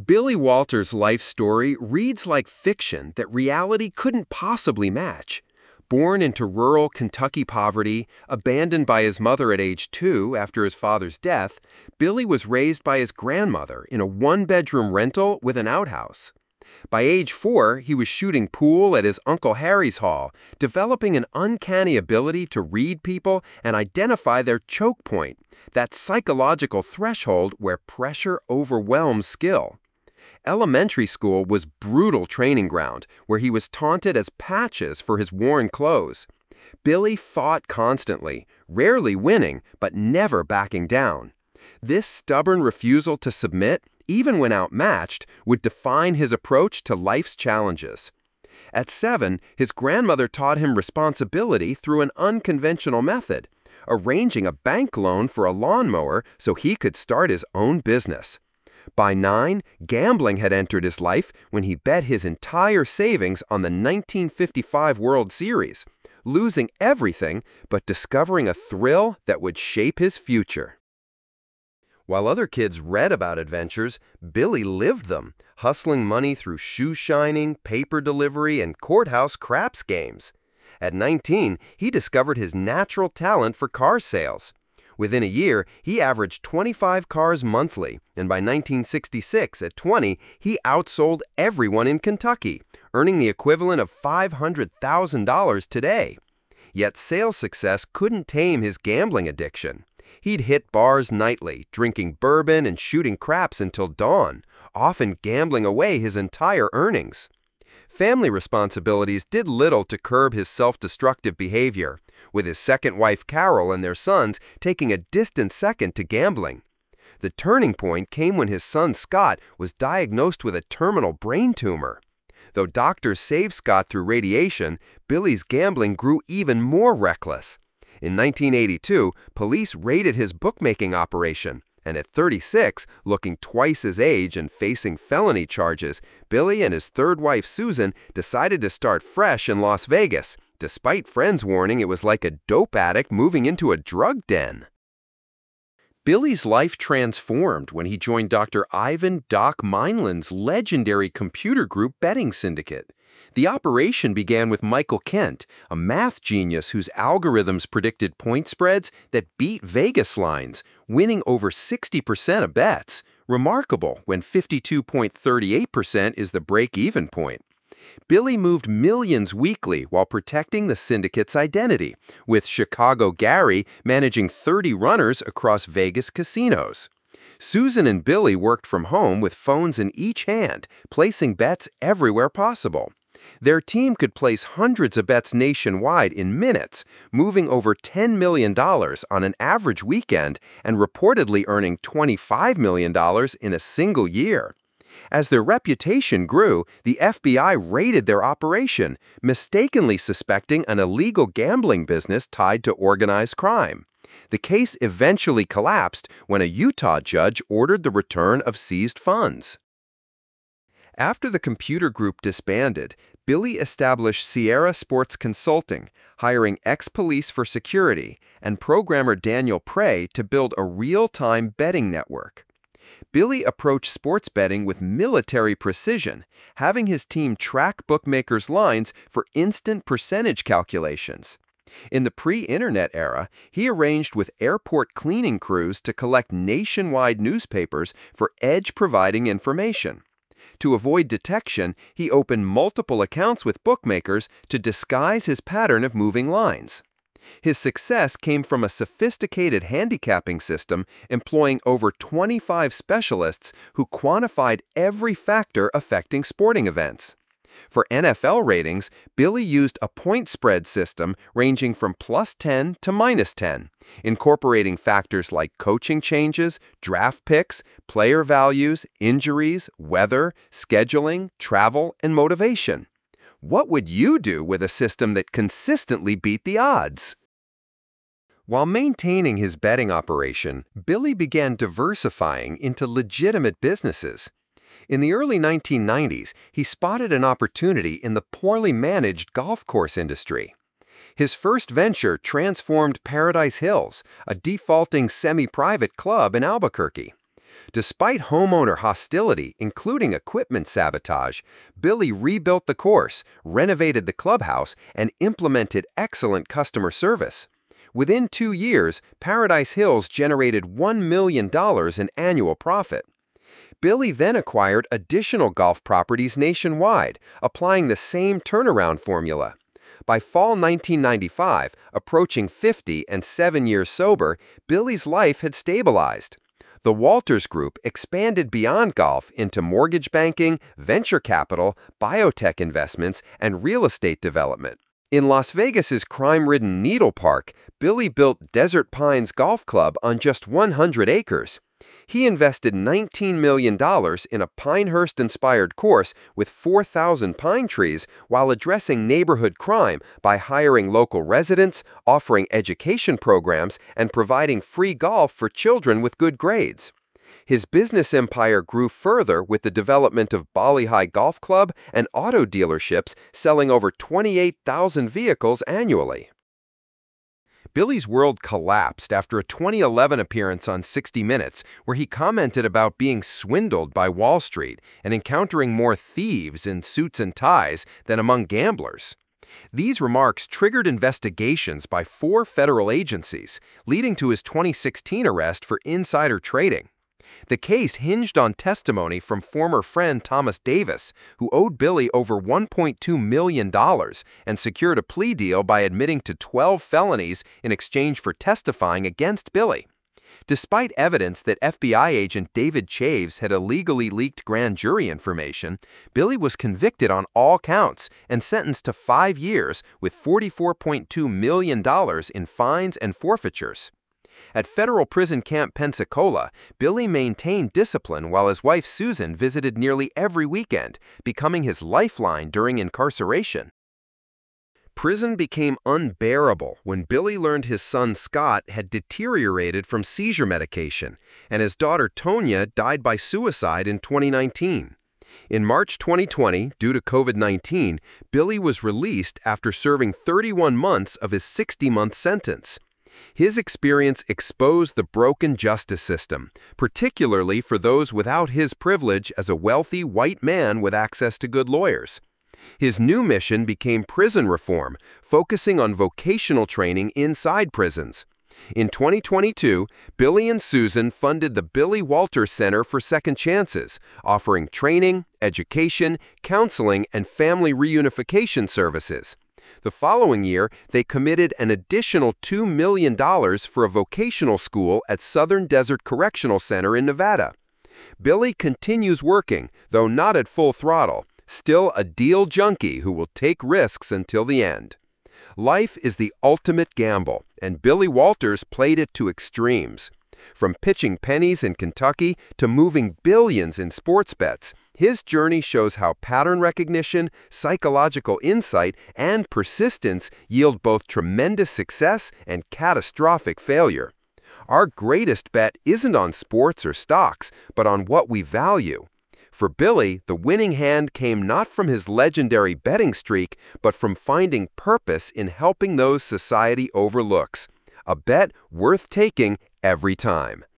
Billy Walters' life story reads like fiction that reality couldn't possibly match. Born into rural Kentucky poverty, abandoned by his mother at age 2 after his father's death, Billy was raised by his grandmother in a one-bedroom rental with an outhouse. By age 4, he was shooting pool at his Uncle Harry's hall, developing an uncanny ability to read people and identify their choke point, that psychological threshold where pressure overwhelms skill. Elementary school was brutal training ground, where he was taunted as patches for his worn clothes. Billy fought constantly, rarely winning, but never backing down. This stubborn refusal to submit, even when outmatched, would define his approach to life's challenges. At 7, his grandmother taught him responsibility through an unconventional method, arranging a bank loan for a lawnmower so he could start his own business. By 9, gambling had entered his life when he bet his entire savings on the 1955 World Series, losing everything but discovering a thrill that would shape his future. While other kids read about adventures, Billy lived them, hustling money through shoe shining, paper delivery, and courthouse craps games. At 19, he discovered his natural talent for car sales. Within a year, he averaged 25 cars monthly, and by 1966, at 20, he outsold everyone in Kentucky, earning the equivalent of $500,000 today. Yet sales success couldn't tame his gambling addiction. He'd hit bars nightly, drinking bourbon and shooting craps until dawn, often gambling away his entire earnings. Family responsibilities did little to curb his self-destructive behavior, with his second wife Carol and their sons taking a distant second to gambling. The turning point came when his son Scott was diagnosed with a terminal brain tumor. Though doctors saved Scott through radiation, Billy's gambling grew even more reckless. In 1982, police raided his bookmaking operation, and at 36, looking twice his age and facing felony charges, Billy and his third wife Susan decided to start fresh in Las Vegas, despite friends warning it was like a dope addict moving into a drug den. Billy's life transformed when he joined Dr. Ivan "Doc" Meinland's legendary computer group betting syndicate. The operation began with Michael Kent, a math genius whose algorithms predicted point spreads that beat Vegas lines, winning over 60% of bets, remarkable when 52.38% is the break-even point. Billy moved millions weekly while protecting the syndicate's identity, with Chicago Gary managing 30 runners across Vegas casinos. Susan and Billy worked from home with phones in each hand, placing bets everywhere possible. Their team could place hundreds of bets nationwide in minutes, moving over $10 million on an average weekend and reportedly earning $25 million in a single year. As their reputation grew, the FBI raided their operation, mistakenly suspecting an illegal gambling business tied to organized crime. The case eventually collapsed when a Utah judge ordered the return of seized funds. After the computer group disbanded, Billy established Sierra Sports Consulting, hiring ex-police for security, and programmer Daniel Prey to build a real-time betting network. Billy approached sports betting with military precision, having his team track bookmakers' lines for instant percentage calculations. In the pre-internet era, he arranged with airport cleaning crews to collect nationwide newspapers for edge-providing information. To avoid detection, he opened multiple accounts with bookmakers to disguise his pattern of moving lines. His success came from a sophisticated handicapping system employing over 25 specialists who quantified every factor affecting sporting events. For NFL ratings, Billy used a point spread system ranging from +10 to -10, incorporating factors like coaching changes, draft picks, player values, injuries, weather, scheduling, travel, and motivation. What would you do with a system that consistently beat the odds? While maintaining his betting operation, Billy began diversifying into legitimate businesses. In the early 1990s, he spotted an opportunity in the poorly managed golf course industry. His first venture transformed Paradise Hills, a defaulting semi-private club in Albuquerque. Despite homeowner hostility, including equipment sabotage, Billy rebuilt the course, renovated the clubhouse, and implemented excellent customer service. Within 2 years, Paradise Hills generated $1 million in annual profit. Billy then acquired additional golf properties nationwide, applying the same turnaround formula. By fall 1995, approaching 50 and 7 years sober, Billy's life had stabilized. The Walters Group expanded beyond golf into mortgage banking, venture capital, biotech investments, and real estate development. In Las Vegas's crime-ridden Needle Park, Billy built Desert Pines Golf Club on just 100 acres. He invested $19 million in a Pinehurst-inspired course with 4,000 pine trees while addressing neighborhood crime by hiring local residents, offering education programs, and providing free golf for children with good grades. His business empire grew further with the development of Bali High Golf Club and auto dealerships selling over 28,000 vehicles annually. Billy's world collapsed after a 2011 appearance on 60 Minutes where he commented about being swindled by Wall Street and encountering more thieves in suits and ties than among gamblers. These remarks triggered investigations by 4 federal agencies, leading to his 2016 arrest for insider trading. The case hinged on testimony from former friend Thomas Davis, who owed Billy over $1.2 million and secured a plea deal by admitting to 12 felonies in exchange for testifying against Billy. Despite evidence that FBI agent David Chaves had illegally leaked grand jury information, Billy was convicted on all counts and sentenced to 5 years with $44.2 million in fines and forfeitures. At federal prison camp Pensacola, Billy maintained discipline while his wife Susan visited nearly every weekend, becoming his lifeline during incarceration. Prison became unbearable when Billy learned his son Scott had deteriorated from seizure medication, and his daughter Tonya died by suicide in 2019. In March 2020, due to COVID-19, Billy was released after serving 31 months of his 60-month sentence. His experience exposed the broken justice system, particularly for those without his privilege as a wealthy white man with access to good lawyers. His new mission became prison reform, focusing on vocational training inside prisons. In 2022, Billy and Susan funded the Billy Walters Center for Second Chances, offering training, education, counseling, and family reunification services. The following year, they committed an additional $2 million for a vocational school at Southern Desert Correctional Center in Nevada. Billy continues working, though not at full throttle, still a deal junkie who will take risks until the end. Life is the ultimate gamble, and Billy Walters played it to extremes. From pitching pennies in Kentucky to moving billions in sports bets, his journey shows how pattern recognition, psychological insight, and persistence yield both tremendous success and catastrophic failure. Our greatest bet isn't on sports or stocks, but on what we value. For Billy, the winning hand came not from his legendary betting streak, but from finding purpose in helping those society overlooks. A bet worth taking every time.